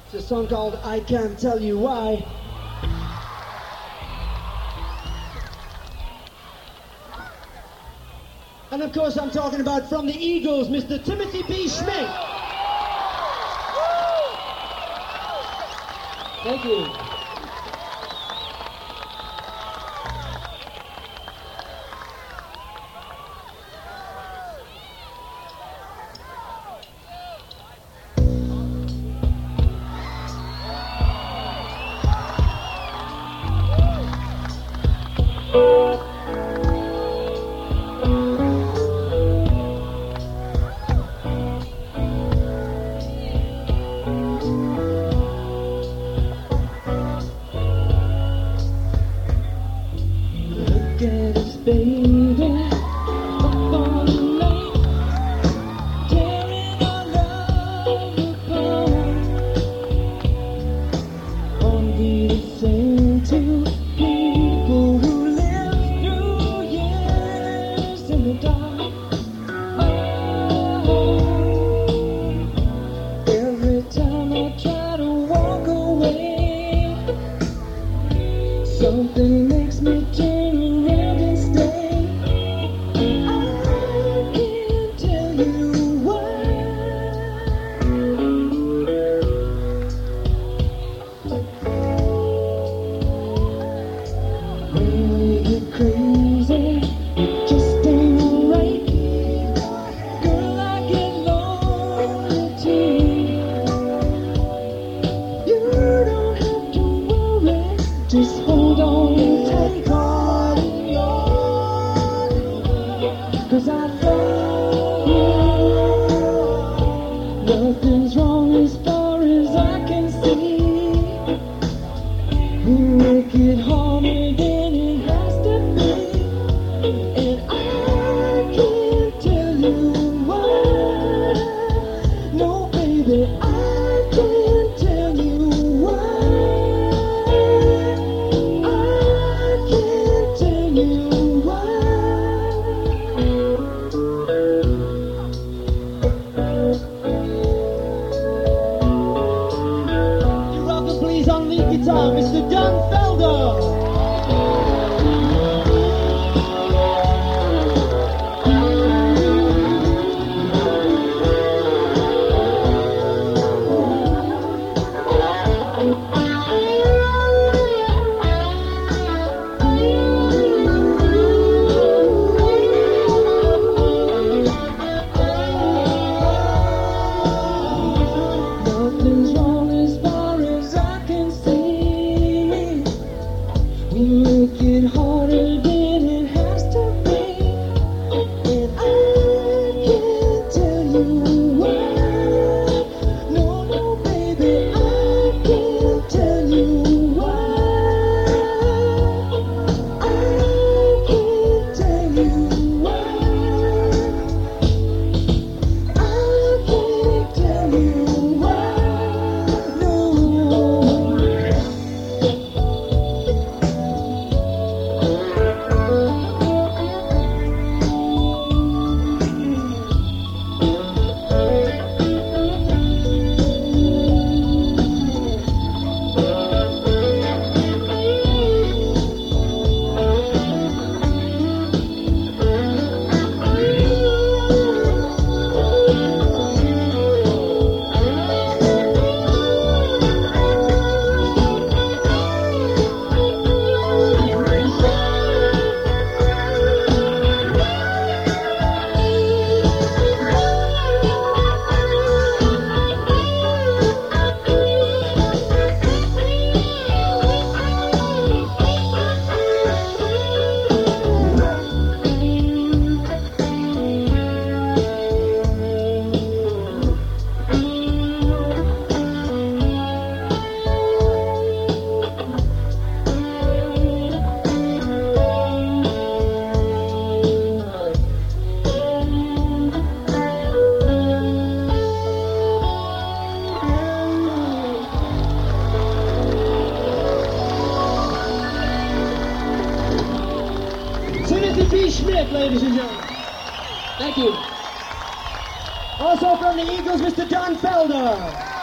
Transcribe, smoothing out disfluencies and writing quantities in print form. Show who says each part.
Speaker 1: It's a song called I Can't Tell You Why. And of course I'm talking about from the Eagles, Mr. Timothy B. Schmid. Thank you.
Speaker 2: Something makes me turn around and stay. I can't tell you why. When we get crazy, it just ain't right. Girl, I get lonely too. You don't have to worry, just hold on. Cause I love you. Nothing's wrong as far as I can see. We make it harder than it has to be. And I can't tell you why. No, baby, I can't tell you why. I can't tell you why.
Speaker 1: On lead guitar, Mr. Don Felder.
Speaker 2: Nothing's wrong as far as I can see. We make it harder than it has to be. And I can't tell you why. No, no, baby, I can't tell you why. I can't tell you why. I can't tell you why.
Speaker 1: Timothy B. Schmid, ladies and gentlemen. Thank you. Also from the Eagles, Mr. Don Felder.